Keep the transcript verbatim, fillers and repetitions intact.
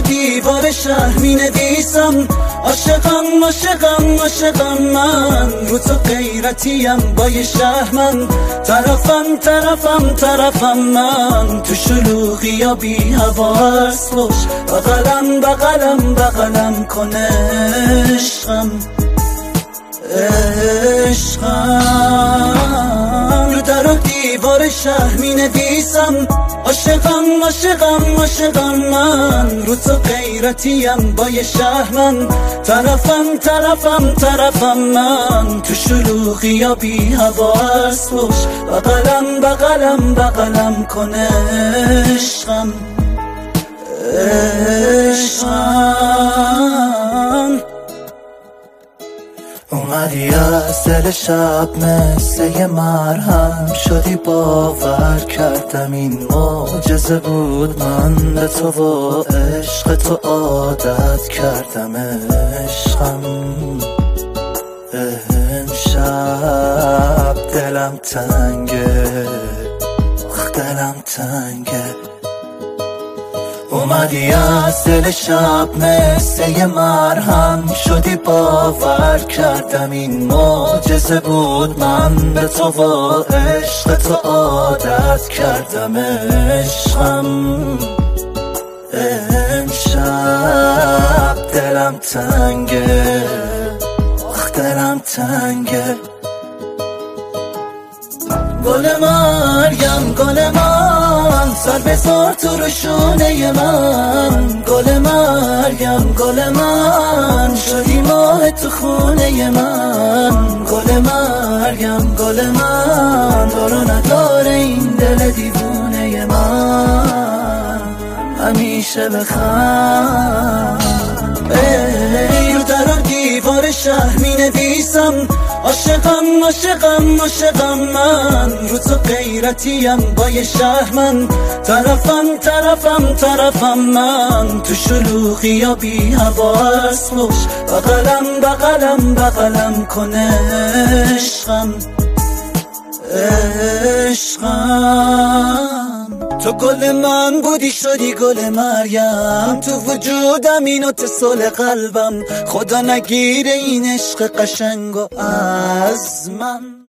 دیوار شهر می نویسم عاشقم عاشقم عاشقم من، رو تو غیرتیم با یه شهر من، طرفم طرفم طرفم من، تو شلوغی یا بی حواس باش، بغلم بغلم بغلم کن عشقم عشقم. رو در و دیوار شهر می نویسم عاشقم عاشقم عاشقم من، رو تو غیرتیم با یه شهر من، طرفم طرفم طرفم من، تو شلوغی یا بی حواس باش، بغلم بغلم بغلم کن عشقم عشقم. اومدی از دل شب مثل یه مرهم، شدی باور کردم این معجزه بود، من به تو و عشق تو عادت کردم عشقم. امشب دلم تنگه آخ دلم تنگه، اومدی از دل شب مثل یه مرهم، شدی باور کردم این معجزه بود، من به تو و عشق تو عادت کردم عشقم. امشب دلم تنگه آخ دلم تنگه، گل مریم گل من، سر بذار تو روشونه من، گل مریم گل من، شدی ماه تو خونه من، گل مریم گل من، دارو نداره این دل دیوونه من، همیشه بخند. ای رو در و دیوار شهر می نویسم عاشقم عاشقم عاشقم من، رو تو غیرتیم با یه شهر من، طرفم طرفم طرفم من، تو شلوغی یا بی حواس باش، بغلم بغلم بغلم کن عشقم عشقم. تو گل من بودی شدی گل مریم، تو وجودم این اتصال قلبم، خدا نگیره این عشق قشنگو از من.